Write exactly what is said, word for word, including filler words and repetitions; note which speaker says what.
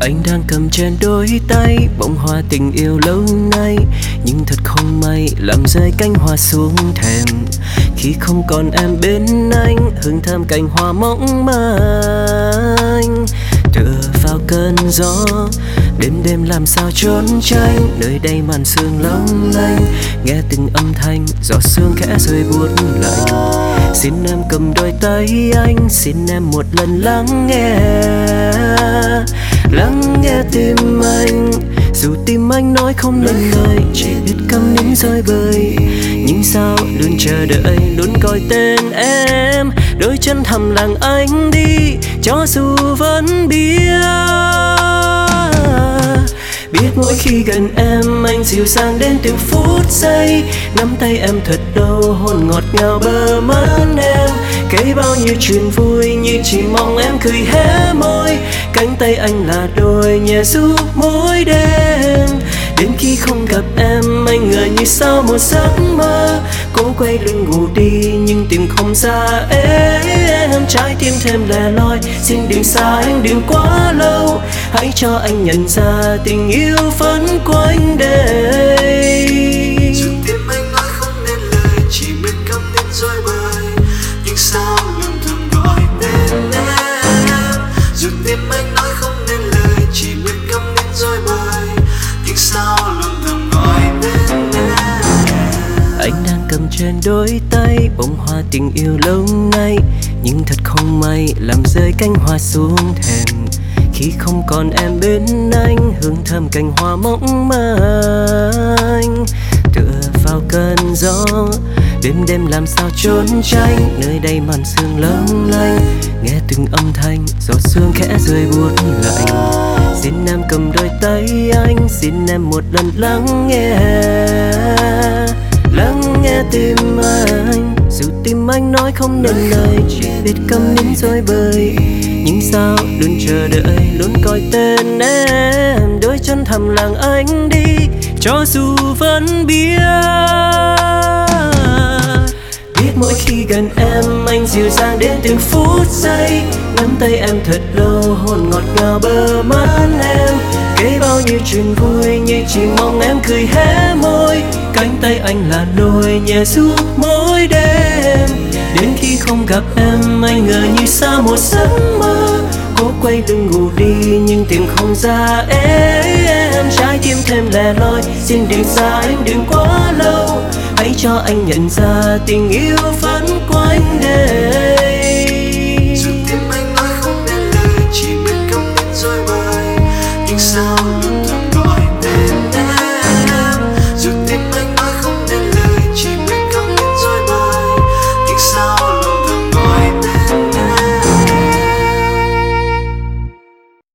Speaker 1: Anh đang cầm trên đôi tay bông hoa tình yêu lâu nay, nhưng thật không may làm rơi cánh hoa xuống thềm. Khi không còn em bên anh, hương thơm cành hoa mỏng manh tựa vào cơn gió. Đêm đêm làm sao trốn tránh, nơi đây màn sương long lanh, nghe từng âm thanh giọt sương khẽ rơi buốt lạnh. Xin em cầm đôi tay anh, xin em một lần lắng nghe, lắng nghe tim anh. Dù tim anh nói không nên lời, chỉ biết câm nín rơi bời, nhưng sao luôn chờ đợi, luôn gọi tên em. Đôi chân thầm lặng anh đi, cho dù vẫn biết Biết mỗi khi gần em anh dịu dàng đến từng phút giây. Nắm tay em thật lâu, hôn ngọt ngào bờ mắt em, kể bao nhiêu chuyện vui như chỉ mong em cười hé môi. Cánh tay anh là đôi nhẹ giúp mỗi đêm. Đến khi không gặp em anh ngỡ như sau một giấc mơ. Cố quay lưng ngủ đi nhưng tìm không ra em. Trái tim thêm lẻ loi, xin đừng xa anh đừng quá lâu. Hãy cho anh nhận ra tình yêu vẫn quanh đây.
Speaker 2: Dù tim anh nói không nên lời, chỉ biết câm nín rối bời, nhưng sao luôn thầm gọi tên em. Dù tim anh nói không nên lời, chỉ biết câm nín rối bời, nhưng sao luôn thầm gọi tên em.
Speaker 1: Anh đang cầm trên đôi tay bông hoa tình yêu lâu nay, nhưng thật không may làm rơi cánh hoa xuống thềm. Khi không còn em bên anh, hương thơm cành hoa mỏng manh tựa vào cơn gió. Đêm đêm làm sao trốn tránh, nơi đây màn sương long lanh, nghe từng âm thanh giọt sương khẽ rơi buốt lạnh. Xin em cầm đôi tay anh, xin em một lần lắng nghe, lắng nghe tim anh. Dù tim anh nói không nên lời, chỉ biết câm nín rối bời, nhưng sao luôn chờ đợi, luôn gọi tên em. Đôi chân thầm lặng anh đi, cho dù vẫn biết Biết mỗi khi gần em anh dịu dàng đến từng phút giây. Nắm tay em thật lâu, hôn ngọt ngào bờ mắt em, kể bao nhiêu chuyện vui như chỉ mong em cười hé môi. Cánh tay anh là đôi nhẹ giúp mỗi đêm. Đến khi không gặp em anh ngỡ như xa một giấc mơ. Cố quay lưng ngủ đi nhưng tìm không ra em. Trái tim thêm lẻ loi, xin đừng xa anh đừng quá lâu. Hãy cho anh nhận ra tình yêu vẫn quanh đây.